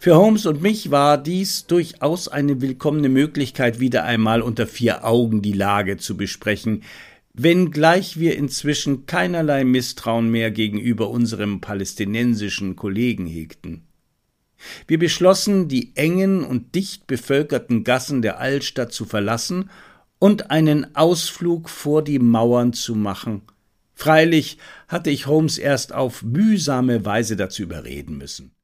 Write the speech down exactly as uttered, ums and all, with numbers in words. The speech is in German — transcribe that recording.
Für Holmes und mich war dies durchaus eine willkommene Möglichkeit, wieder einmal unter vier Augen die Lage zu besprechen, wenngleich wir inzwischen keinerlei Misstrauen mehr gegenüber unserem palästinensischen Kollegen hegten. Wir beschlossen, die engen und dicht bevölkerten Gassen der Altstadt zu verlassen und einen Ausflug vor die Mauern zu machen. Freilich hatte ich Holmes erst auf mühsame Weise dazu überreden müssen.